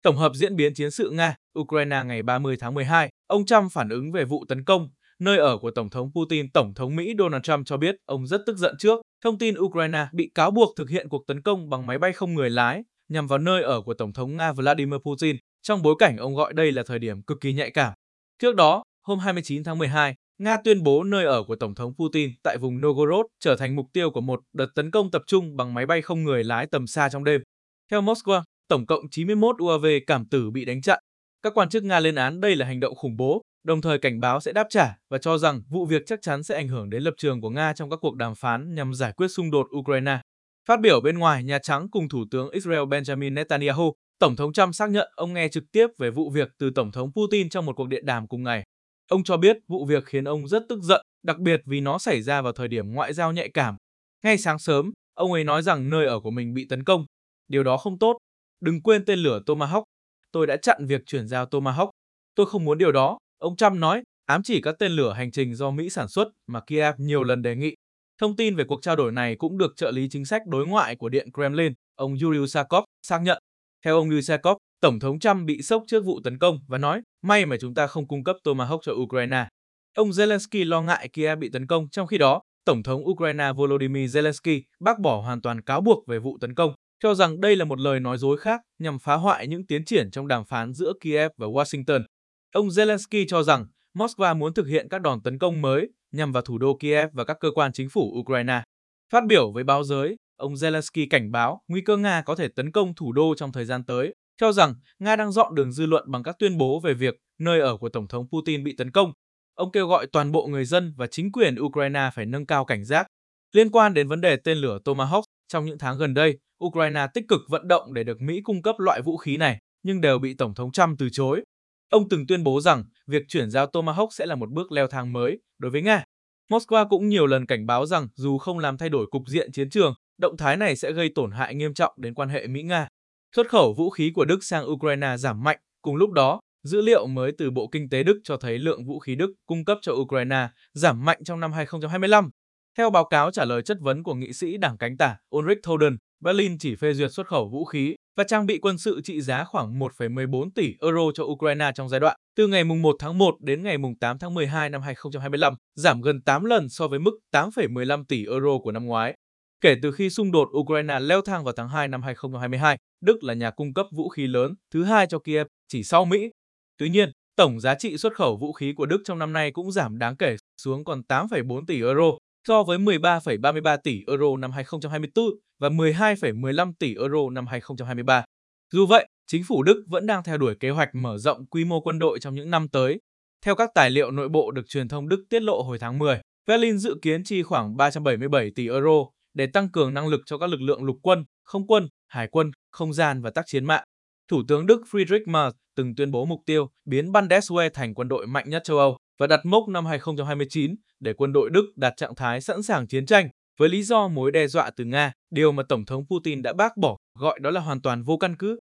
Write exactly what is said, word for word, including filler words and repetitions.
Tổng hợp diễn biến chiến sự Nga, Ukraine ngày ba mươi tháng mười hai, ông Trump phản ứng về vụ tấn công nơi ở của Tổng thống Putin. Tổng thống Mỹ Donald Trump cho biết ông rất tức giận trước thông tin Ukraine bị cáo buộc thực hiện cuộc tấn công bằng máy bay không người lái nhằm vào nơi ở của Tổng thống Nga Vladimir Putin, trong bối cảnh ông gọi đây là thời điểm cực kỳ nhạy cảm. Trước đó, hôm hai mươi chín tháng mười hai, Nga tuyên bố nơi ở của Tổng thống Putin tại vùng Novgorod trở thành mục tiêu của một đợt tấn công tập trung bằng máy bay không người lái tầm xa trong đêm. Theo Moscow, tổng cộng chín mươi mốt u a vê cảm tử bị đánh chặn. Các quan chức Nga lên án đây là hành động khủng bố, đồng thời cảnh báo sẽ đáp trả và cho rằng vụ việc chắc chắn sẽ ảnh hưởng đến lập trường của Nga trong các cuộc đàm phán nhằm giải quyết xung đột Ukraine. Phát biểu bên ngoài Nhà Trắng cùng Thủ tướng Israel Benjamin Netanyahu, Tổng thống Trump xác nhận ông nghe trực tiếp về vụ việc từ Tổng thống Putin trong một cuộc điện đàm cùng ngày. Ông cho biết vụ việc khiến ông rất tức giận, đặc biệt vì nó xảy ra vào thời điểm ngoại giao nhạy cảm. Ngay sáng sớm, ông ấy nói rằng nơi ở của mình bị tấn công. Điều đó không tốt. Đừng quên tên lửa Tomahawk. Tôi đã chặn việc chuyển giao Tomahawk. Tôi không muốn điều đó, ông Trump nói, ám chỉ các tên lửa hành trình do Mỹ sản xuất mà Kiev nhiều lần đề nghị. Thông tin về cuộc trao đổi này cũng được trợ lý chính sách đối ngoại của Điện Kremlin, ông Yuri Usakov, xác nhận. Theo ông Usakov, Tổng thống Trump bị sốc trước vụ tấn công và nói, may mà chúng ta không cung cấp Tomahawk cho Ukraine. Ông Zelensky lo ngại Kiev bị tấn công, trong khi đó, Tổng thống Ukraine Volodymyr Zelensky bác bỏ hoàn toàn cáo buộc về vụ tấn công, cho rằng đây là một lời nói dối khác nhằm phá hoại những tiến triển trong đàm phán giữa Kiev và Washington. Ông Zelensky cho rằng Moscow muốn thực hiện các đòn tấn công mới nhằm vào thủ đô Kiev và các cơ quan chính phủ Ukraine. Phát biểu với báo giới, ông Zelensky cảnh báo nguy cơ Nga có thể tấn công thủ đô trong thời gian tới, cho rằng Nga đang dọn đường dư luận bằng các tuyên bố về việc nơi ở của Tổng thống Putin bị tấn công. Ông kêu gọi toàn bộ người dân và chính quyền Ukraine phải nâng cao cảnh giác. Liên quan đến vấn đề tên lửa Tomahawk, trong những tháng gần đây, Ukraine tích cực vận động để được Mỹ cung cấp loại vũ khí này, nhưng đều bị Tổng thống Trump từ chối. Ông từng tuyên bố rằng việc chuyển giao Tomahawk sẽ là một bước leo thang mới đối với Nga. Moscow cũng nhiều lần cảnh báo rằng dù không làm thay đổi cục diện chiến trường, động thái này sẽ gây tổn hại nghiêm trọng đến quan hệ Mỹ-Nga. Xuất khẩu vũ khí của Đức sang Ukraine giảm mạnh. Cùng lúc đó, dữ liệu mới từ Bộ Kinh tế Đức cho thấy lượng vũ khí Đức cung cấp cho Ukraine giảm mạnh trong năm hai không hai lăm. Theo báo cáo trả lời chất vấn của nghị sĩ đảng cánh tả Ulrich Thoden, Berlin chỉ phê duyệt xuất khẩu vũ khí và trang bị quân sự trị giá khoảng một phẩy mười bốn tỷ euro cho Ukraine trong giai đoạn từ ngày một tháng một đến ngày tám tháng mười hai năm hai không hai lăm, giảm gần tám lần so với mức tám phẩy mười lăm tỷ euro của năm ngoái. Kể từ khi xung đột Ukraine leo thang vào tháng hai năm hai không hai hai, Đức là nhà cung cấp vũ khí lớn thứ hai cho Kiev, chỉ sau Mỹ. Tuy nhiên, tổng giá trị xuất khẩu vũ khí của Đức trong năm nay cũng giảm đáng kể xuống còn tám phẩy bốn tỷ euro, so với mười ba phẩy ba mươi ba tỷ euro năm hai không hai tư và mười hai phẩy mười lăm tỷ euro năm hai không hai ba. Dù vậy, chính phủ Đức vẫn đang theo đuổi kế hoạch mở rộng quy mô quân đội trong những năm tới. Theo các tài liệu nội bộ được truyền thông Đức tiết lộ hồi tháng mười, Berlin dự kiến chi khoảng ba trăm bảy mươi bảy tỷ euro để tăng cường năng lực cho các lực lượng lục quân, không quân, hải quân, không gian và tác chiến mạng. Thủ tướng Đức Friedrich Merz từng tuyên bố mục tiêu biến Bundeswehr thành quân đội mạnh nhất châu Âu và đặt mốc năm hai không hai chín để quân đội Đức đạt trạng thái sẵn sàng chiến tranh với lý do mối đe dọa từ Nga, điều mà Tổng thống Putin đã bác bỏ, gọi đó là hoàn toàn vô căn cứ.